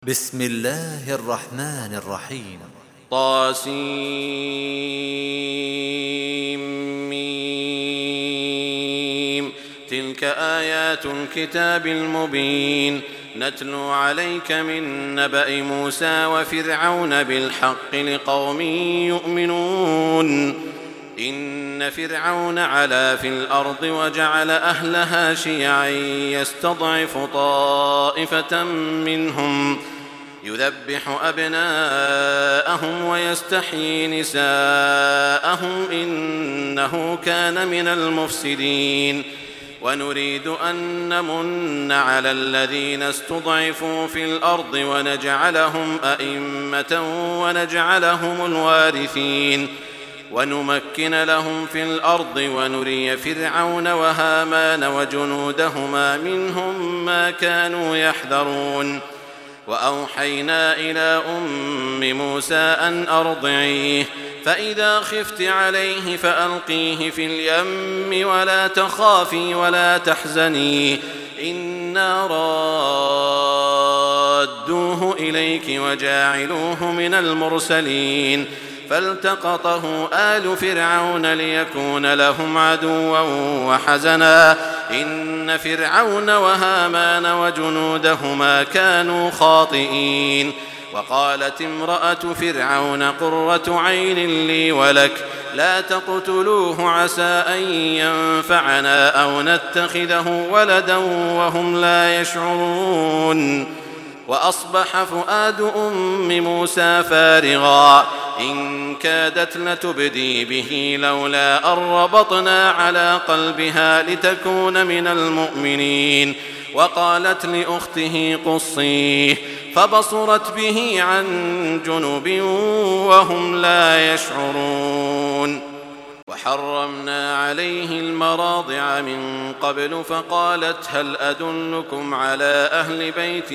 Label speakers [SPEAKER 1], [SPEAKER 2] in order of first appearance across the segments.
[SPEAKER 1] بسم الله الرحمن الرحيم
[SPEAKER 2] طاسيم تلك آيات الكتاب المبين نتلو عليك من نبأ موسى وفرعون بالحق لقوم يؤمنون إن فرعون علا في الأرض وجعل أهلها شيعا يستضعف طائفة منهم يذبح أبناءهم ويستحيي نساءهم إنه كان من المفسدين ونريد أن نمن على الذين استضعفوا في الأرض ونجعلهم أئمة ونجعلهم الوارثين ونمكن لهم في الأرض ونري فرعون وهامان وجنودهما منهم ما كانوا يحذرون وأوحينا إلى أم موسى أن أرضعيه فإذا خفت عليه فألقيه في اليم ولا تخافي ولا تحزني إنا رادوه إليك وجاعلوه من المرسلين فالتقطه آل فرعون ليكون لهم عدوا وحزنا إن فرعون وهامان وجنودهما كانوا خاطئين وقالت امرأة فرعون قرة عين لي ولك لا تقتلوه عسى أن ينفعنا أو نتخذه ولدا وهم لا يشعرون وأصبح فؤاد أم موسى فارغا إن كادت لتبدي به لولا أن ربطنا على قلبها لتكون من المؤمنين وقالت لأخته قصيه فبصرت به عن جنب وهم لا يشعرون وحرمنا عليه المراضع من قبل فقالت هل أدلكم على أهل بيت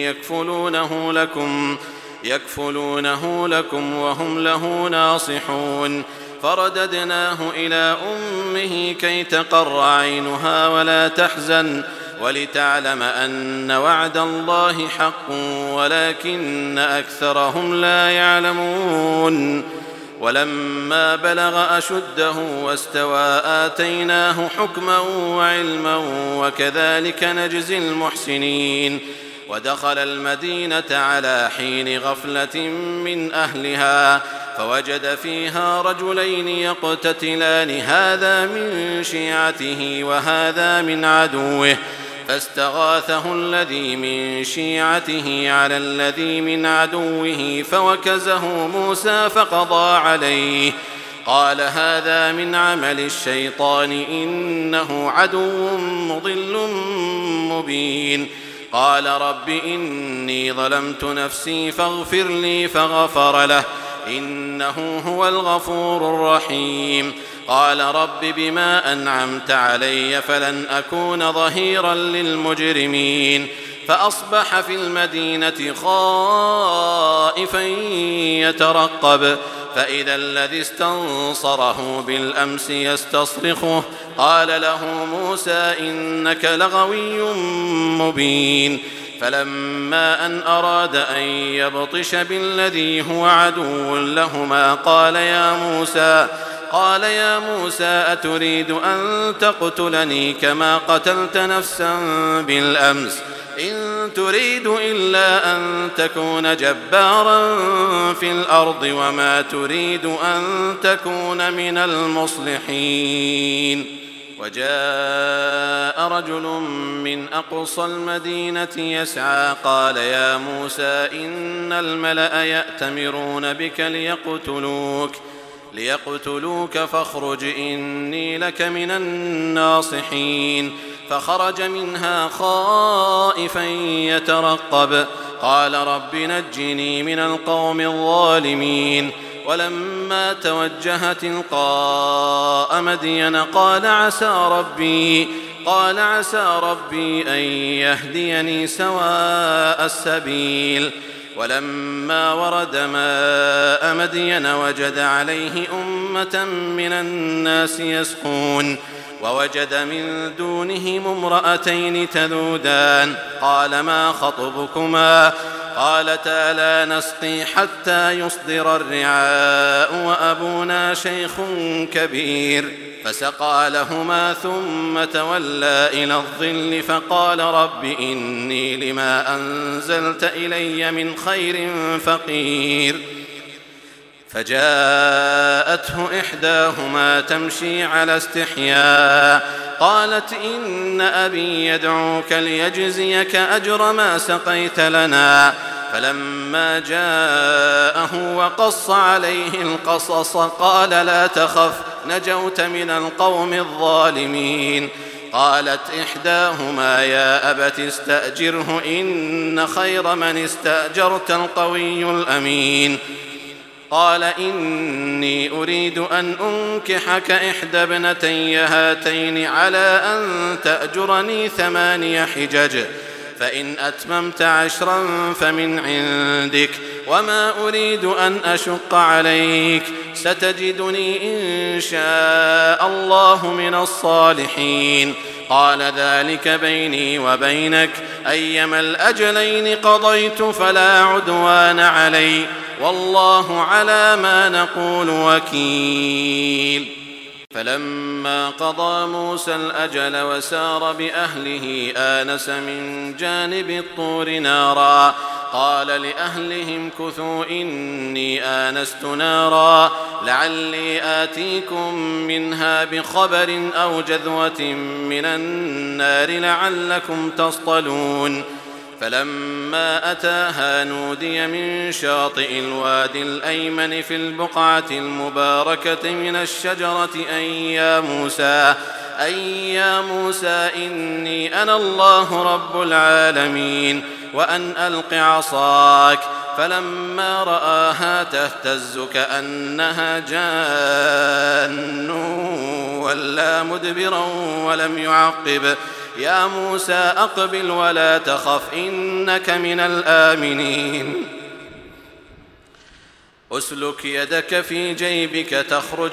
[SPEAKER 2] يكفلونه لكم وهم له ناصحون فرددناه إلى أمه كي تقر عينها ولا تحزن ولتعلم أن وعد الله حق ولكن أكثرهم لا يعلمون ولما بلغ أشده واستوى آتيناه حكما وعلما وكذلك نجزي المحسنين ودخل المدينة على حين غفلة من أهلها فوجد فيها رجلين يقتتلان هذا من شيعته وهذا من عدوه فاستغاثه الذي من شيعته على الذي من عدوه فوكزه موسى فقضى عليه قال هذا من عمل الشيطان إنه عدو مضل مبين قال رب إني ظلمت نفسي فاغفر لي فغفر له إنه هو الغفور الرحيم قال رب بما أنعمت علي فلن أكون ظهيرا للمجرمين فأصبح في المدينة خائفا يترقب فإذا الذي استنصره بالأمس يستصرخه قال له موسى إنك لغوي مبين فلما أن أراد أن يبطش بالذي هو عدو لهما قال يا موسى أتريد أن تقتلني كما قتلت نفسا بالأمس إن تريد إلا أن تكون جبارا في الأرض وما تريد أن تكون من المصلحين وجاء رجل من أقصى المدينة يسعى قال يا موسى إن الملأ يأتمرون بك ليقتلوك فاخرج إني لك من الناصحين فخرج منها خائفا يترقب قال رب نجني من القوم الظالمين ولما توجه تلقاء مدين قال عسى ربي أن يهديني سواء السبيل ولما ورد ماء مدين وجد عليه أمة من الناس يسقون ووجد من دونهم امرأتين تذودان قال ما خطبكما قالتا لا نسقي حتى يصدر الرعاء وأبونا شيخ كبير فسقى لهما ثم تولى إلى الظل فقال رب إني لما أنزلت إلي من خير فقير فجاءته إحداهما تمشي على استحياء قالت إن أبي يدعوك ليجزيك أجر ما سقيت لنا فلما جاءه وقص عليه القصص قال لا تخف نجوت من القوم الظالمين قالت إحداهما يا أبت استأجره إن خير من استأجرت القوي الأمين قال إني أريد أن أنكحك إحدى ابنتي هاتين على أن تأجرني 8 حجج فإن أتممت 10 فمن عندك وما أريد أن أشق عليك ستجدني إن شاء الله من الصالحين قال ذلك بيني وبينك أيما الأجلين قضيت فلا عدوان علي والله على ما نقول وكيل فلما قضى موسى الأجل وسار بأهله آنس من جانب الطور نارا قال لأهلهم كثوا إني آنست نارا لعلي آتيكم منها بخبر أو جذوة من النار لعلكم تصطلون فلما أتاها نودي من شاطئ الوادي الأيمن في البقعة المباركة من الشجرة أي يا موسى إني أنا الله رب العالمين وأن ألق عصاك فلما رآها تهتز كأنها جان ولا مدبرا ولم يعقب يا موسى أقبل ولا تخف إنك من الآمنين أسلك يدك في جيبك تخرج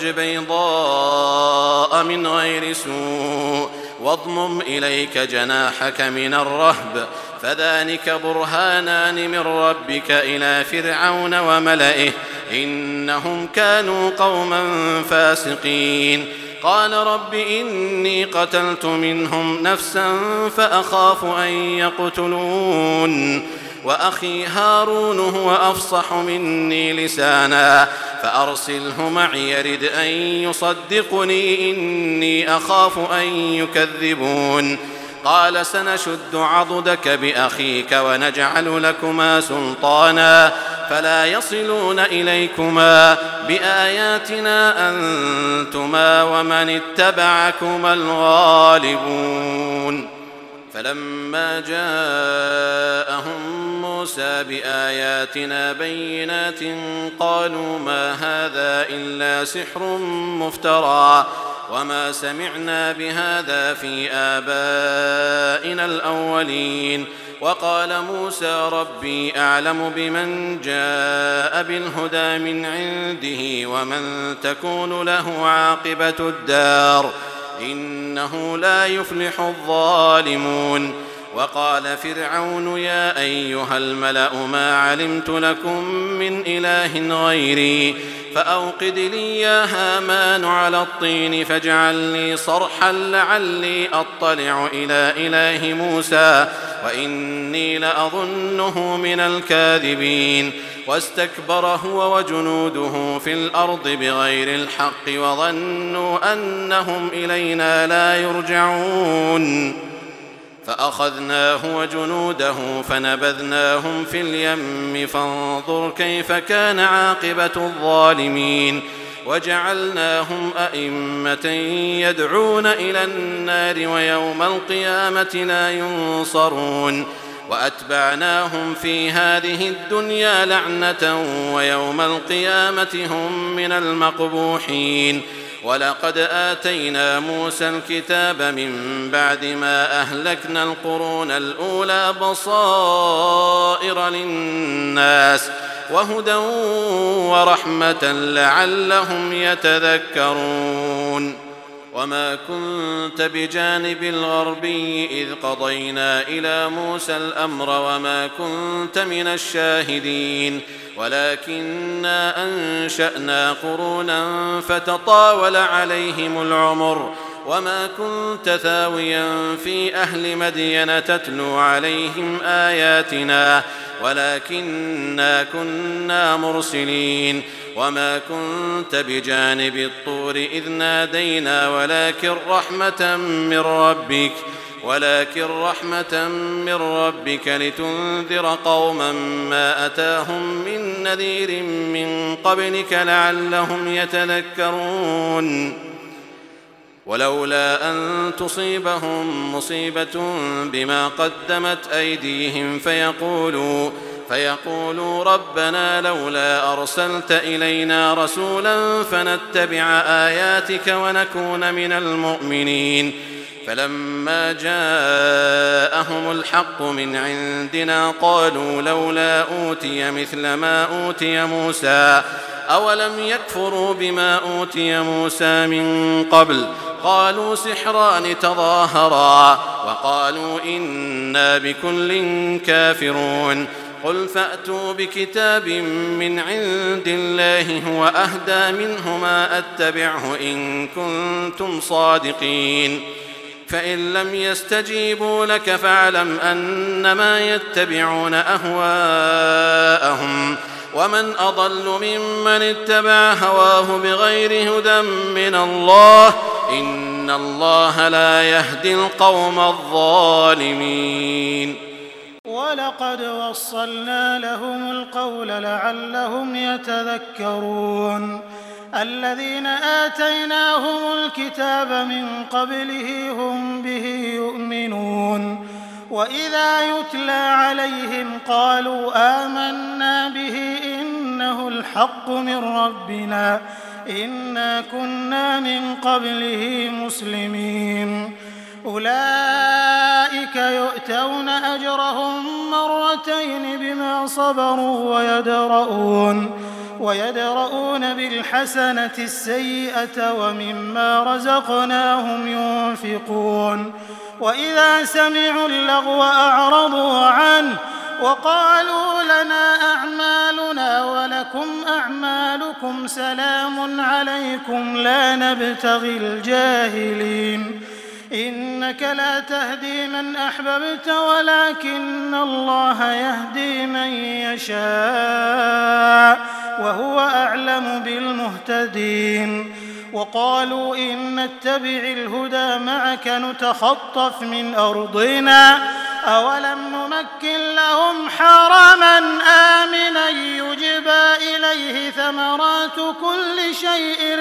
[SPEAKER 2] بيضاء من غير سوء واضمم إليك جناحك من الرهب فذلك برهانان من ربك إلى فرعون وملئه إنهم كانوا قوما فاسقين قال رب إني قتلت منهم نفسا فأخاف أن يقتلون وأخي هارون هو أفصح مني لسانا فأرسله معي يرد أن يصدقني إني أخاف أن يكذبون قال سنشد عضدك بأخيك ونجعل لكما سلطانا فلا يصلون إليكما بآياتنا أنتما ومن اتبعكما الغالبون فلما جاءهم موسى بآياتنا بينات قالوا ما هذا إلا سحر مفترى وما سمعنا بهذا في آبائنا الأولين وقال موسى ربي أعلم بمن جاء بالهدى من عنده ومن تكون له عاقبة الدار إنه لا يفلح الظالمون وقال فرعون يا أيها الملأ ما علمت لكم من إله غيري فأوقد لي يا هامان على الطين فاجعل لي صرحا لعلي أطلع إلى إله موسى وإني لأظنه من الكاذبين واستكبر هو وجنوده في الأرض بغير الحق وظنوا أنهم إلينا لا يرجعون فأخذناه وجنوده فنبذناهم في اليم فانظر كيف كان عاقبة الظالمين وجعلناهم أئمة يدعون إلى النار ويوم القيامة لا ينصرون وأتبعناهم في هذه الدنيا لعنة ويوم القيامة هم من المقبوحين ولقد آتينا موسى الكتاب من بعد ما أهلكنا القرون الأولى بصائر للناس وهدى ورحمة لعلهم يتذكرون وما كنت بجانب الغربي إذ قضينا إلى موسى الأمر وما كنت من الشاهدين ولكننا أنشأنا قرونا فتطاول عليهم العمر وما كنت ثاويا في أهل مدين تتلو عليهم آياتنا ولكننا كنا مرسلين وما كنت بجانب الطور إذ نادينا ولكن رحمة من ربك لتنذر قوما ما أتاهم من نذير من قبلك لعلهم يتذكرون ولولا أن تصيبهم مصيبة بما قدمت أيديهم فيقولوا ربنا لولا أرسلت إلينا رسولا فنتبع آياتك ونكون من المؤمنين فلما جاءهم الحق من عندنا قالوا لولا أوتي مثل ما أوتي موسى أولم يكفروا بما أوتي موسى من قبل قالوا سحران تظاهرا وقالوا إنا بكل كافرون قل فأتوا بكتاب من عند الله هو أهدى منهما أتبعه إن كنتم صادقين فإن لم يستجيبوا لك فاعلم أنما يتبعون أهواءهم ومن أضل ممن اتبع هواه بغير هدى من الله إن الله لا يهدي القوم الظالمين
[SPEAKER 3] ولقد وصلنا لهم القول لعلهم يتذكرون الذين آتيناهم الكتاب من قبله هم به يؤمنون وإذا يتلى عليهم قالوا آمنا به إنه الحق من ربنا إنا كنا من قبله مسلمين أولئك يؤتون أجرهم مرتين بما صبروا ويدرؤون بالحسنة السيئة ومما رزقناهم ينفقون وإذا سمعوا اللغو أعرضوا عنه وقالوا لنا أعمالنا ولكم أعمالكم سلام عليكم لا نبتغي الجاهلين إنك لا تهدي من أحببت ولكن الله يهدي من يشاء وهو أعلم بالمهتدين وقالوا إن نتبع الهدى معك نتخطف من أرضنا أولم نمكن لهم حرما آمنا يجبى إليه ثمرات كل شيء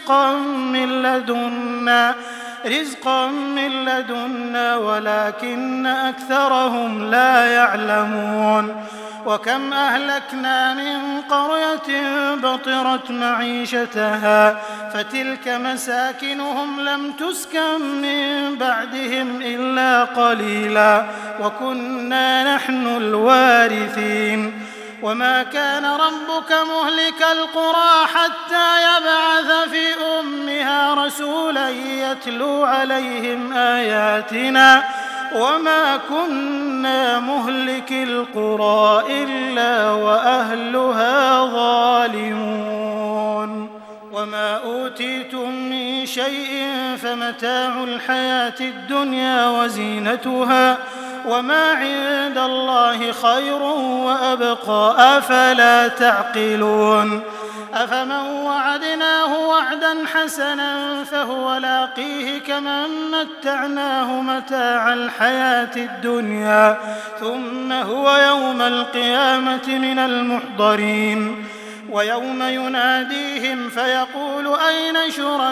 [SPEAKER 3] رزقا من لدنا ولكن أكثرهم لا يعلمون وكم أهلكنا من قرية بطرت معيشتها فتلك مساكنهم لم تسكن من بعدهم إلا قليلا وكنا نحن الوارثين وما كان ربك مهلك القرى حتى يبعث في أمها رسولا يتلو عليهم آياتنا وما كنا مهلك القرى إلا وأهلها ظالمون وما أوتيتم من شيء فمتاع الحياة الدنيا وزينتها وما عند الله خير وأبقى أفلا تعقلون أفمن وعدناه وعدا حسنا فهو لاقيه كمن متعناه متاع الحياة الدنيا ثم هو يوم القيامة من المحضرين ويوم يناديهم فيقول أين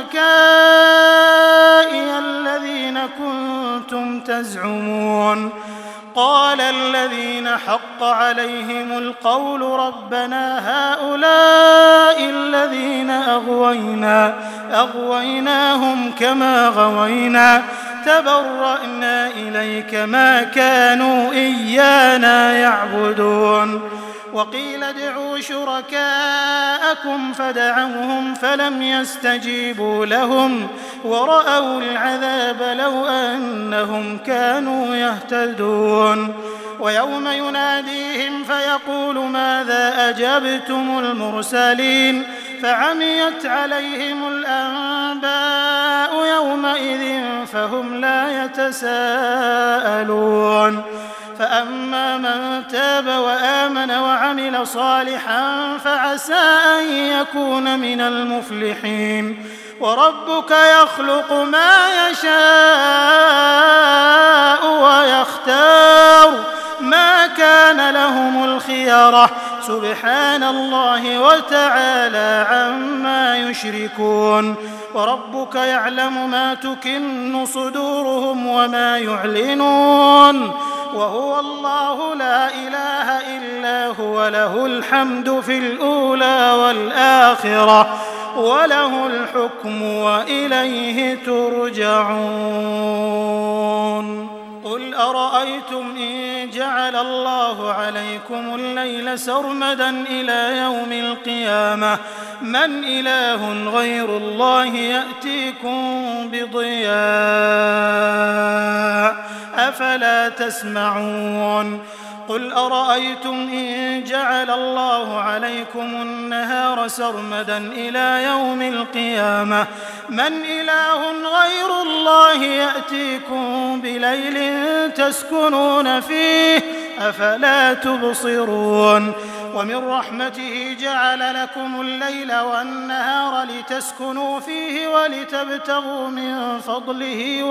[SPEAKER 3] شركائي الذين كنتم تزعمون قال الذين حق عليهم القول ربنا هؤلاء الذين أغويناهم كما غوينا تبرأنا إليك ما كانوا إيانا يعبدون وقيل ادعوا شركاءكم فدعوهم فلم يستجيبوا لهم ورأوا العذاب لو أنهم كانوا يهتدون ويوم يناديهم فيقول ماذا أجبتم المرسلين فعميت عليهم الأنباء يومئذ فهم لا يتساءلون فأما من تاب وآمن وعمل صالحا فعسى أن يكون من المفلحين وربك يخلق ما يشاء ويختار ما كان لهم الخيرة سبحان الله وتعالى عما يشركون وربك يعلم ما تكن صدورهم وما يعلنون وهو الله لا إله إلا هو له الحمد في الأولى والآخرة وله الحكم وإليه ترجعون قل أرأيتم إن جعل الله عليكم الليل سرمدا إلى يوم القيامة من إله غير الله يأتيكم بضياء أفلا تسمعون قل أرأيتم إن جعل الله عليكم النهار سرمدا إلى يوم القيامة من إله غير الله يأتيكم بليل تسكنون فيه أفلا تبصرون ومن رحمته جعل لكم الليل والنهار لتسكنوا فيه ولتبتغوا من فضله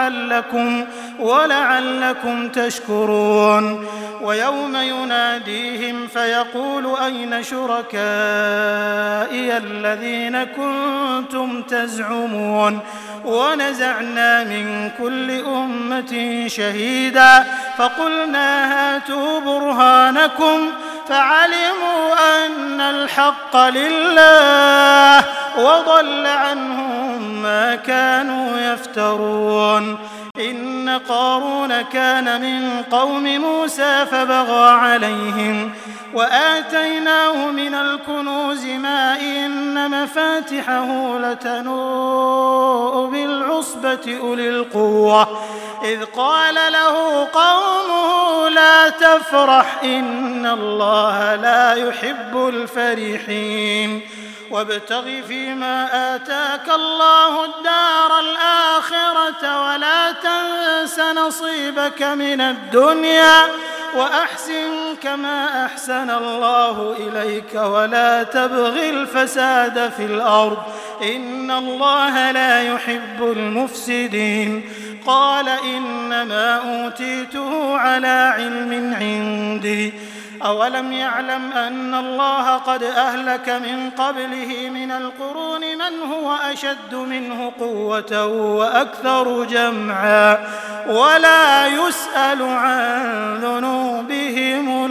[SPEAKER 3] ولعلكم تشكرون ويوم يناديهم فيقول أين شركائي الذين كنتم تزعمون ونزعنا من كل أمة شهيدا فقلنا هاتوا برهانكم فعلموا أن الحق لله وضل عنهم ما كانوا يفترون إن قارون كان من قوم موسى فبغى عليهم وآتيناه من الكنوز ما إن مفاتحه لتنوء بالعصبة أولي القوة إذ قال له قومه لا تفرح إن الله لا يحب الفرحين وابتغ فيما آتاك الله الدار الآخرة ولا تنس نصيبك من الدنيا وأحسن كما أحسن الله إليك ولا تبغ الفساد في الأرض إن الله لا يحب المفسدين قال إنما أوتيته على علم عندي أولم يعلم أن الله قد أهلك من قبله من القرون من هو أشد منه قوة وأكثر جمعا ولا يسأل عن ذنوبهم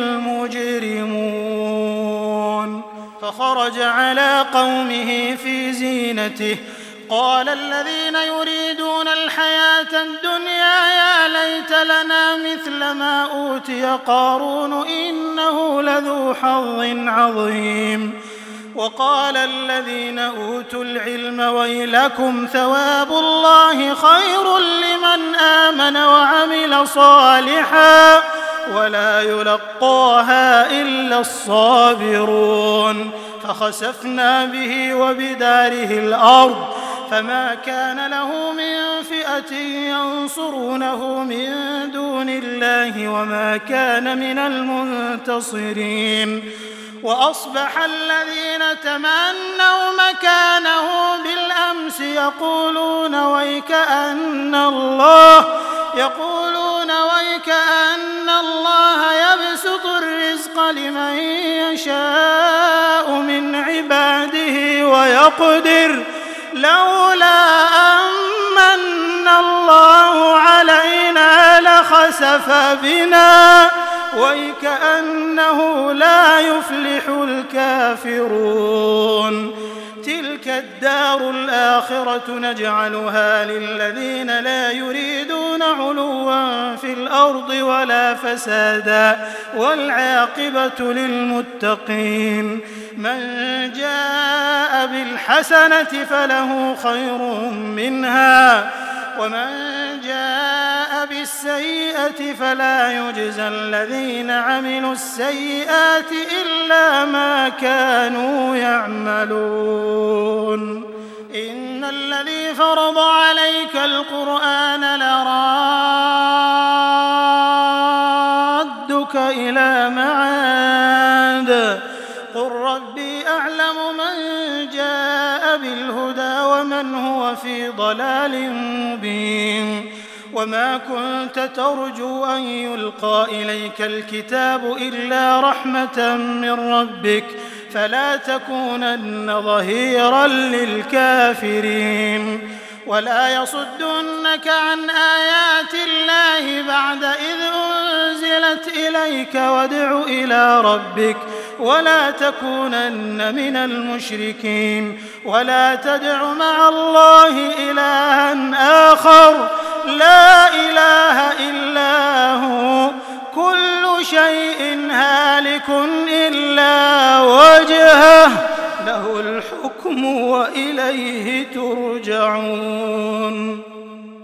[SPEAKER 3] المجرمون فخرج على قومه في زينته قال الذين يريدون الحياة الدنيا يا ليت لنا مثل ما أوتي قارون إنه لذو حظ عظيم وقال الذين أوتوا العلم ويلكم ثواب الله خير لمن آمن وعمل صالحا ولا يلقاها إلا الصابرون فخسفنا به وبداره الأرض فما كان له من فئة ينصرونه من دون الله وما كان من المنتصرين وأصبح الذين تمنوا مكانه بالأمس يقولون ويكأن الله يبسط الرزق لمن يشاء من عباده ويقدر لولا أمن الله علينا لخسف بنا ويكأنه لا يفلح الكافرون تلك الدار الآخرة نجعلها للذين لا يريدون علوا في الأرض ولا فسادا والعاقبة للمتقين من جاء بالحسنة فله خير منها ومن جاء بالسيئة فلا يجزى الذين عملوا السيئات إلا ما كانوا يعملون إن الذي فرض عليك القرآن لرادك إلى معاد قل ربي أعلم من جاء بالهدى ومن هو في ضلال مبين وما كنت ترجو أن يلقى إليك الكتاب إلا رحمة من ربك فلا تكونن ظهيرا للكافرين ولا يصدنك عن آيات الله بعد إذ أنزلت إليك وادع إلى ربك ولا تكونن من المشركين ولا تدع مع الله إلها آخر لا إله إلا هو كل شيء هالك إلا وجهه له الحكم وإليه ترجعون